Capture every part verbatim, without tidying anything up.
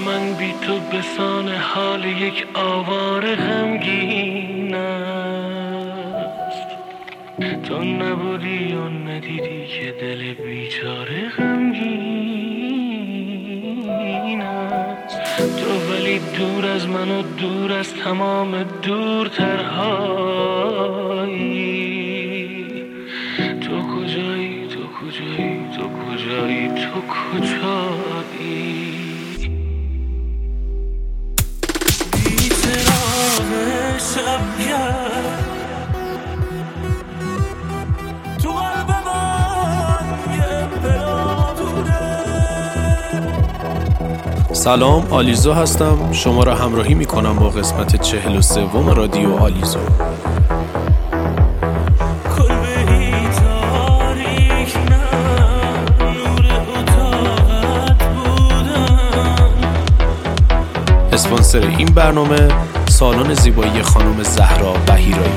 من بی تو بسان حال یک آواره غمگین است. تو نبودی و ندیدی که دل بیچاره غمگین است. تو ولی دور از من و دور از تمام دورترهایی. تو کجایی تو کجایی تو کجایی تو کجایی؟ سلام، آلیزو هستم. شما را همراهی می کنم با قسمت چهل و سوم رادیو آلیزو. اسپانسر این برنامه سالن زیبایی خانم زهرا بهیرایی.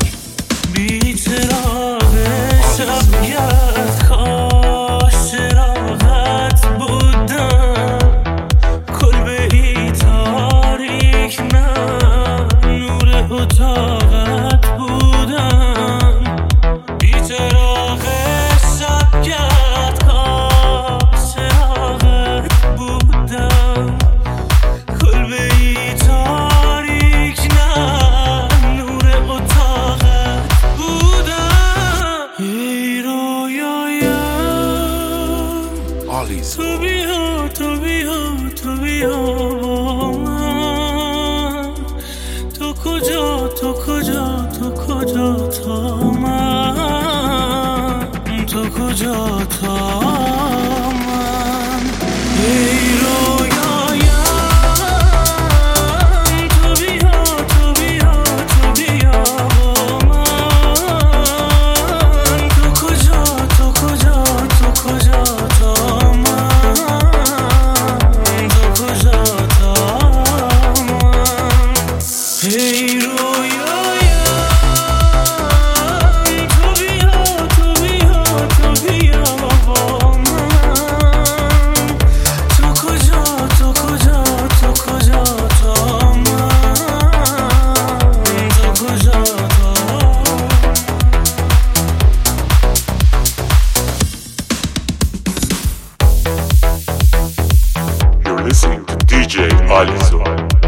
تو بیا تو بیا تو بیا با من. تو کجا تو کجا تو کجا تا من. تو کجا تا من. ای رویایم تو بیا تو بیا تو بیا با من. تو کجا تو کجا تو کجا تا listening to دی جی آلیزو.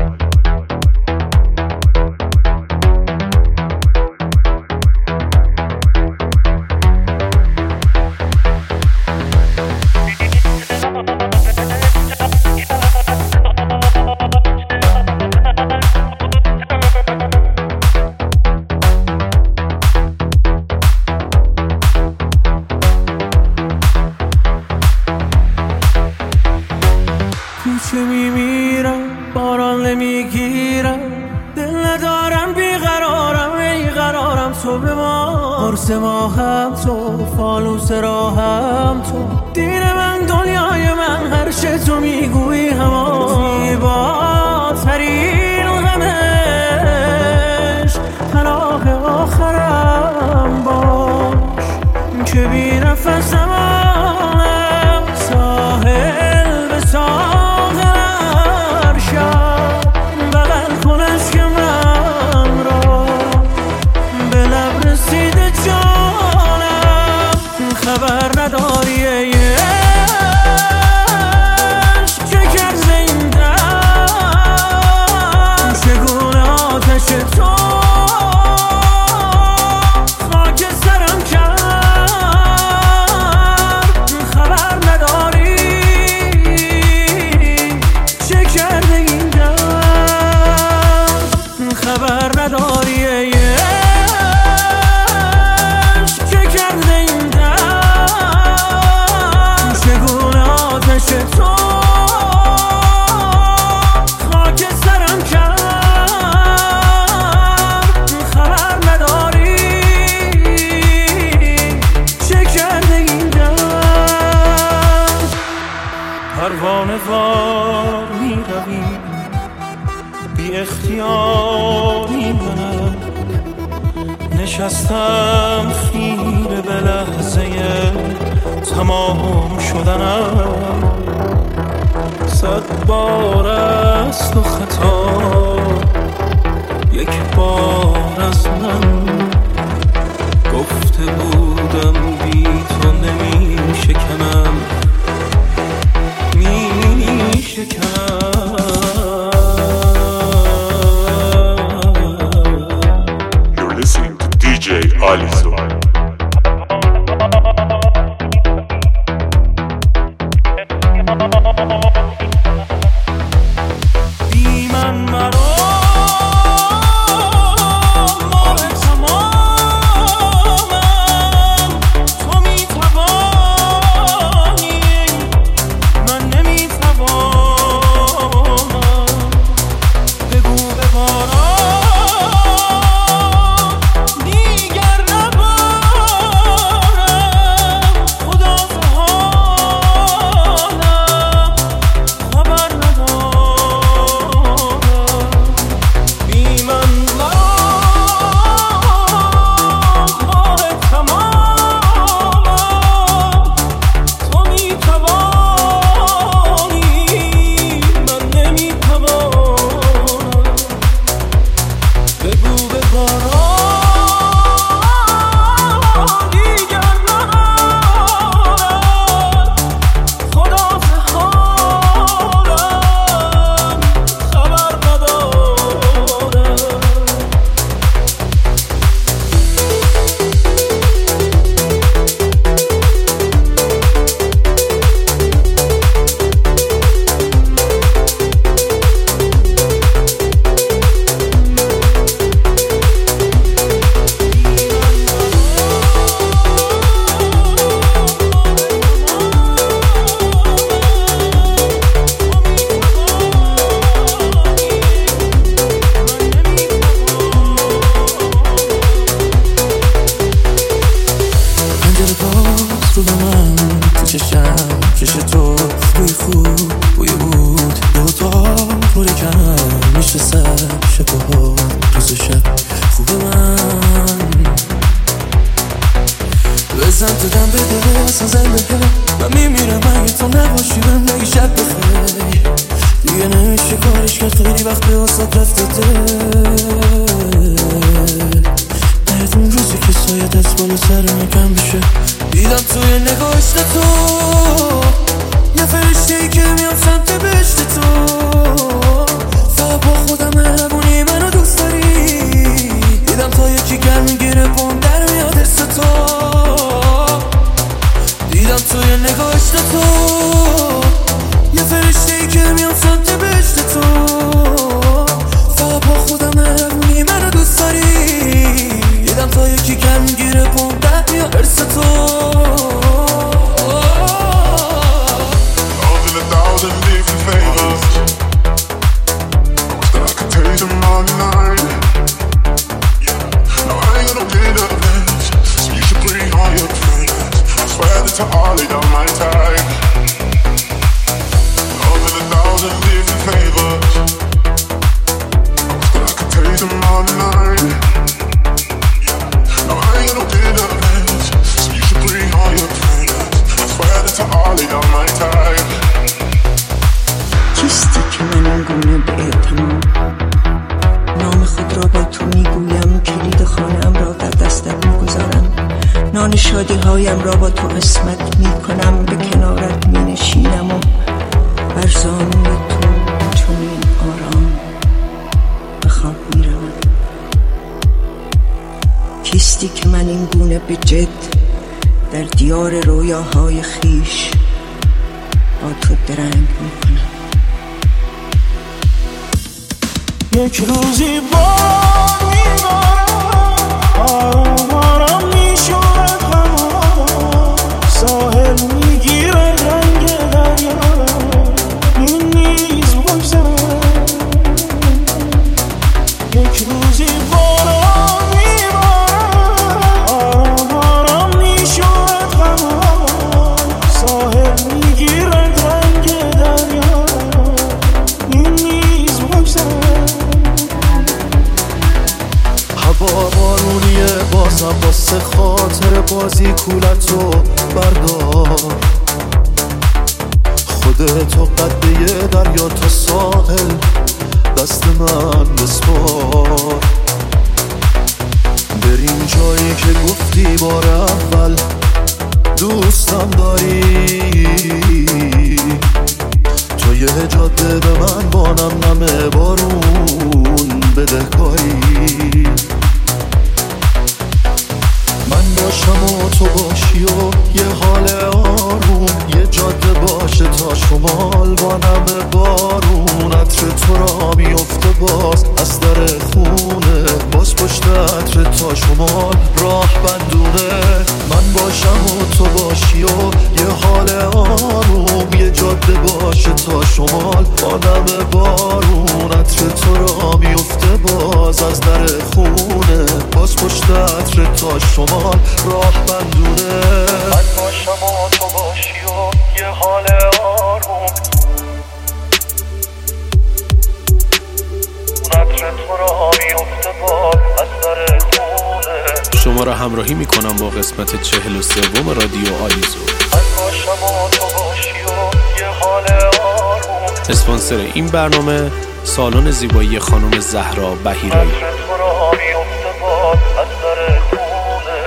چه میمیرم باران نمیگیرم، دل ندارم بیقرارم ای قرارم. تو به ما قرص ماهم تو، فانوس راهم تو، دین من دنیای من، هر چه تو میگویی همان. زیباترین غمش طلاق آخرم باش، که بی نفسم ساحل به ساحل خبر نداری ای عشق که کرده این دم، چگونه آتش تو خاک سرم کرد. خبر نداری چه کرده این دم، خبر نداری ای تو خاک سرم کرد. خبر نداری چه کرده این دم. پروانه وار می روی بی اختیار می منم، نشستم خیره به لحظه تمام شدنم. صد بار دست و خطا یک بار از من گفته بودم بی تو نمی شکنم می شکنم. You're listening to دی جی آلیزو. یک روزی بار میبارم آرام آرام میشود هوا ساحل میگیره رنگ دریا این نیز بگذرم یک روزی بارم میبارم آرام آرام میشود هوا ساحل میگیره رنگ دریا این نیز بگذرم هوا بارونیه بازم واسه خاطر بازی کولتو بردار خودت تو قده دریا تا ساحل دست من بسپار. بریم جایی که گفتی بار اول دوستم داری، تو یه جاده به من با نم نم بارون بده کاری. من باشم و تو باشی و یه حال آروم، یه جاده باشه تا شمال با نم بارون. عطر تو را میفته باز از در خونه، باز پشت عطر تا شمال راه بندونه. من باشم و تو باشی و یه حال آروم، یه جاده باشه تا شمال با نم بارون. عطر تو را میفته باز از در خونه، باز پشت عطر تا شمال راه بندونه. من باشم و تو باشی و یه حال آروم، عطر تو را میفته باز از در خونه. شما را همراهی میکنم با قسمت چهل و سوم رادیو آلیزو. من باشم و تو باشی و یه حال آروم. اسپانسر این برنامه سالن زیبایی خانم زهرا بهیرایی. عطر تو را میفته باز از در خونه.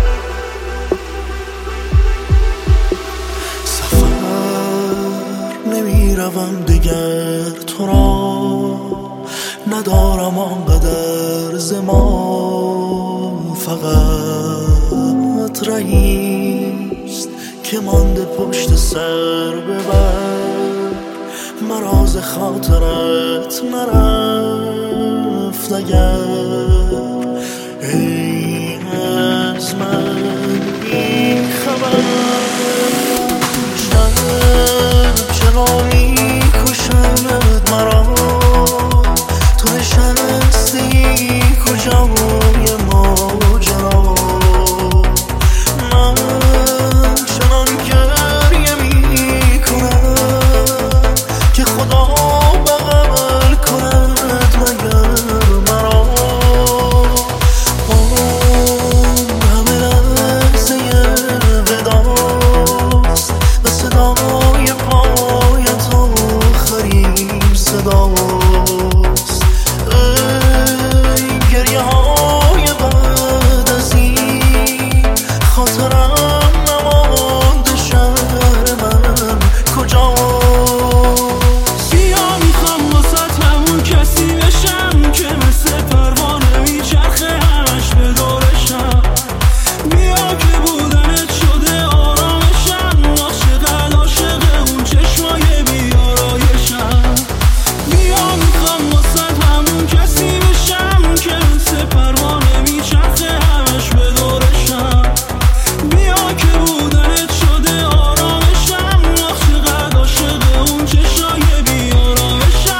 سفر نمیروم دیگر تو را، ندارم آنقدر زمان، فقط رهیست که مانده پشت سر ببر. مراز خاطرت نرفت اگر ای از من بی خبر. شب چرا می کشند مرا، تو نشستی کجای ماجرا. من چنان گریه می کنم که خدا بغل کند مگر مرا. اون همه لحظه وداست و صدای پایت آخرین صداست. گریه های بعد از این خاطرم نمانده، شهر من کجاست. بیا میخوام واسه همون کسی بشم که مثل پروانه میچرخه همش به دورشم. بیا که بودنت شده آرامشم، عاشق عاشق اون چشمای بیارایشم. بیا میخوام واسه همون کسی بشم که مثل پروانه میچرخه همش به دورشم. بیا که بودنت شده آرامشم، عاشق عاشق اون چشمای بیارایشم.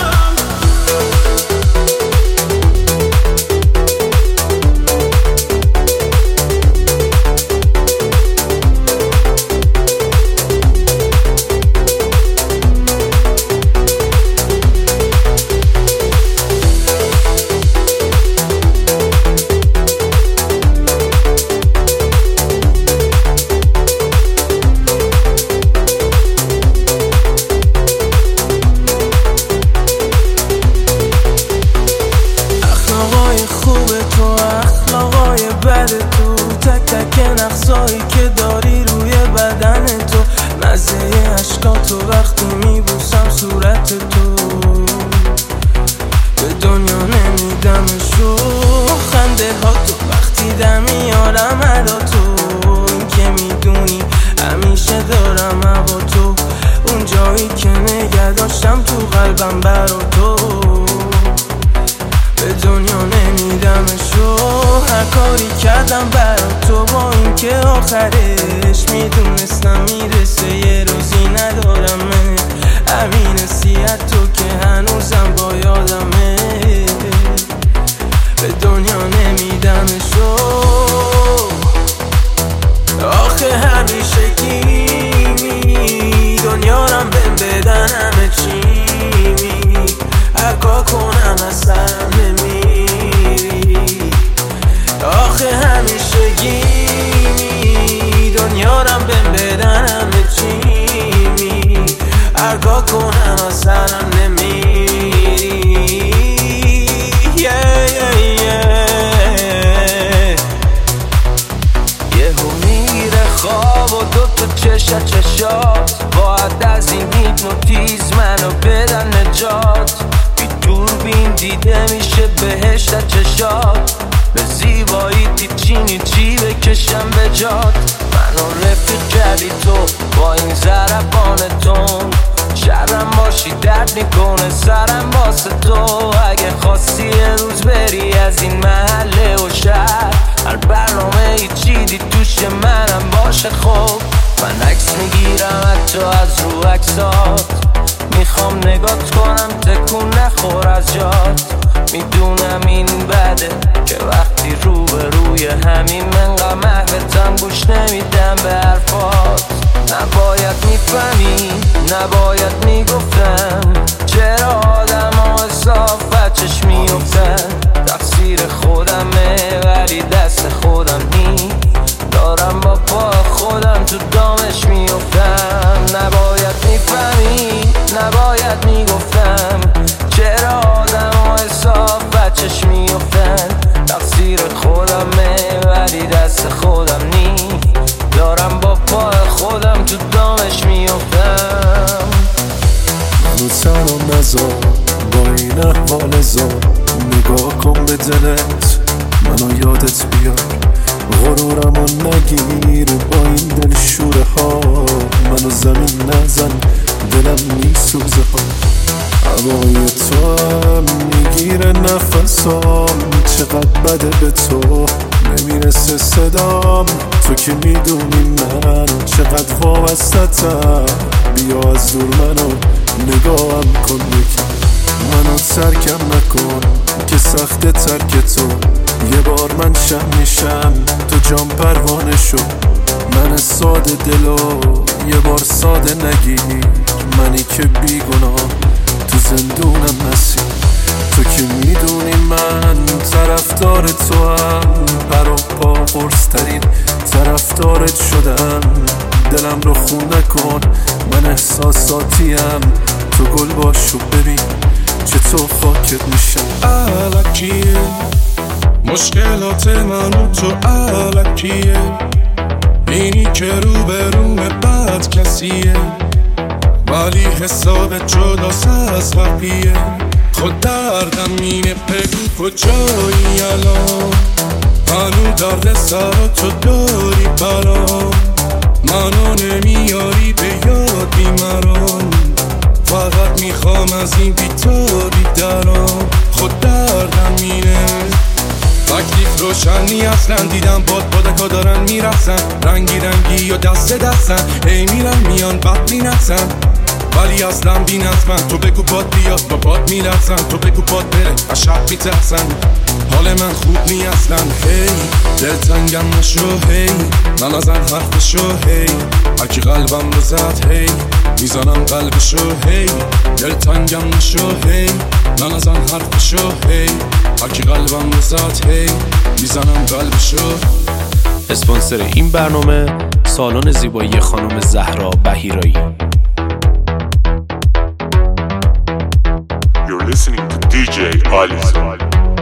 اخلاقای خوب تو، اخلاقای بد تو، تک تک نقصایی که داری روی بدن تو، مزه عشقاتو وقتی میبوسم صورت تو. به دنیا نمیدمشو خنده ها تو، وقتی دم میارم ادا تو. این که میدونی همیشه دارم هوا تو، اون جایی که نگه داشتم تو قلبم برا تو. به دنیا نمیدمشو هر کاری کردم برا تو، با این که آخرش میدونستم میرسه یه روزی ندارمه. همین حسیت تو که هنوزم با یادمه. به دنیا نمیدمشو آخه همیشه گیمی، دنیا رم بهم بدن همه چی می، اگه کنم اصلا نمیری. آخه همیشه گیمی، دنیا رم بهم بدن همه چی می، نگاه کنم اصلا نمیری yeah, yeah, yeah. یهو میره خواب و دوتا چشت چشات باید از این هیپنوتیز منو بدن نجات بی دوربین دیده میشه بهشت چشات به زیبایی تیچینی چی بکشم به جات منو رفیق کردی تو با این ضربانتون شرم باشی درد میکنه سرم واسه تو اگه خواستی یه روز بری از این محله و شهر هر برنامه ای چیدی توش منم باشه خب من عکس میگیرم حتی از رو عکسات میخوام نگات کنم تکون نخور از جات میدونم این بده که وقتی رو به روی همین منقدر محبتم گوش نمیدم به حرفات نباید میفهمی نباید میگفتم چرا آدم ها اصاف بچش میفتن تقصیر خودمه ولی دست خودم نی دارم با پا خودم تو دامش میفتم نباید میفهمی نباید میگفتم چرا آدم ها اصاف بچش میفتن تقصیر خودمه ولی دست خودم نی دارم با پا خودم تو دامش میفتم منو تنم نزار با این احوال زار نگاه کن به دلت منو یادت بیار غرورمو نگیر با این دل شوره ها منو زمین نزن دلم میسوزه ها هوای تو هم میگیره نفسام چقدر بده به تو نمیرسه صدام تو که میدونی من چقدر وابستتم بیا از دور منو نگاهم کن یکی منو ترکم نکن که سخت ترک تو یه بار من شم میشم تو جام پروانه شو من ساده دلو یه بار ساده نگیر منی که بیگناه تو زندونم نسی تو که میدونی من طرفدار تو هم پر و پا قرص ترین طرفدارت شدم دلم رو خون نکن من احساساتیم تو گل باشو ببین چطور خاکت میشم الکیه مشکلات من و تو الکیه اینی که رو به رومه بد کسیه ولی حسابت جداست از بقیه خود دردم اینه بگو کجایی الان هنو درد سر تو داری برام منو نمیاری به یاد بیمران فقط میخوام از این بیتابی درام خود دردم اینه تکلیف روشنی اصلا دیدم باد بادکا دارن میرسن رنگی رنگی یا دست دستن ای میرن میان بد مینسن ولی اصلا بی نظمن تو بگو باد بیاد با باد میلرزن تو بگو باد بره از شب میترسن حال من خوب نی اصلا هی دلتنگم نشو هی من ازن حرفشو هی هرکی قلبم رو زد هی میزنم قلبشو هی دلتنگم نشو هی من ازن حرفشو هی هرکی قلبم رو زد هی میزنم قلبشو. اسپانسر این برنامه سالن زیبایی خانم زهرا بهیرایی. You're listening to دی جی Alizo.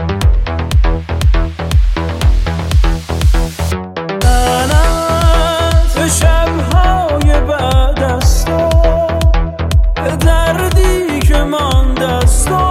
لعنت شب‌های بعد از تو، دردی که مانده از تو